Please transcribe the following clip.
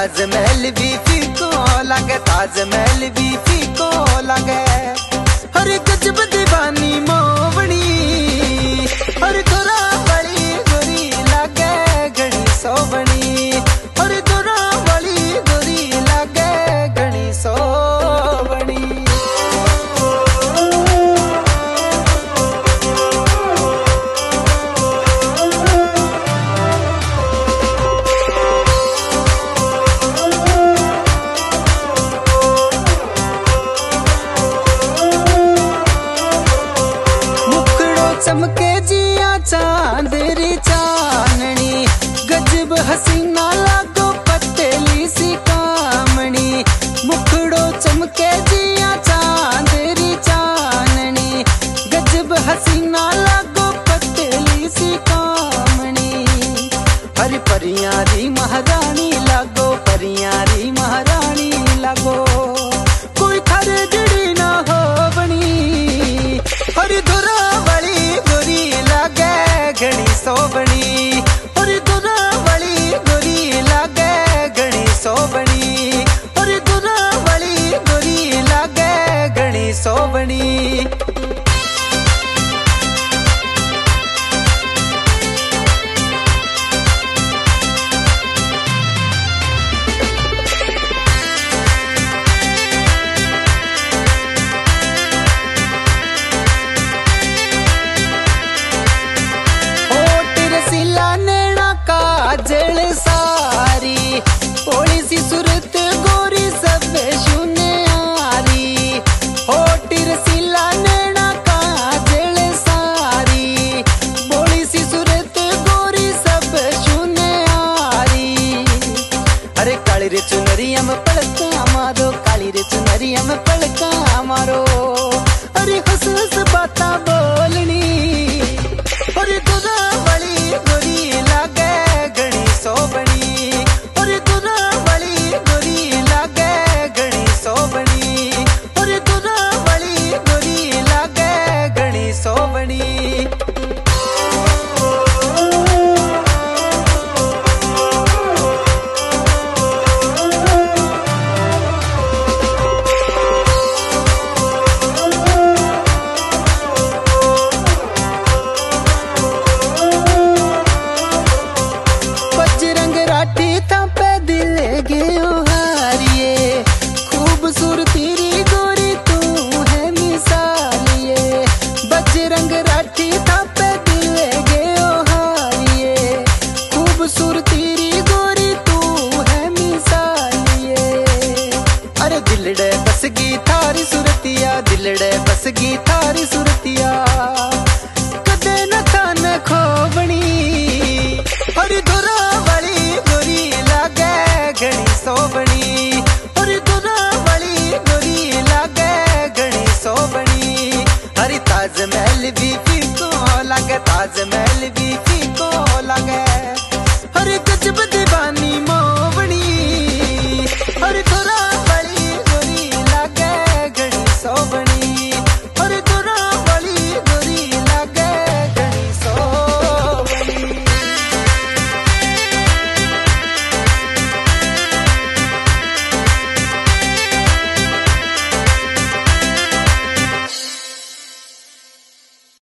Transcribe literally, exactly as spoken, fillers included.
ताजमहल भी फीको लगे, ताजमहल भी फीको लगे। हर गजब दीवानी मोवनी, हर गोरा वाली गोरी लगे घड़ी सोवनी, हर गोरा वाली गोरी लगे घड़ी सोवनी। चमके जिया चांदरी चाननी, गजब हसीना लागो पतली सी कामनी। मुखड़ो चमके जिया चांदरी चाननी, गजब हसीना लागो पतली सी कामनी। हर परियां दी महारानी लागो, परियां दी महारानी लागो, कोई थर जड़ी ना हो बनी। हर धुरा घड़ी सोवनी, और दुरा वाली गोरी लागे घड़ी सोवनी, और दुरा वाली गोरी लागे घड़ी सोवनी। काजल सारी भोली सी सूरत गोरी सब शुन्यारी, होटी रसीला नैना काजल सारी भोली सी सूरत गोरी सब शुन्यारी। अरे काली रे चुनरिया में पलका मारो, काली रे चुनरिया में पलका मारो, अरे हंस हंस बाता बोलनी। अरे दुरा वाली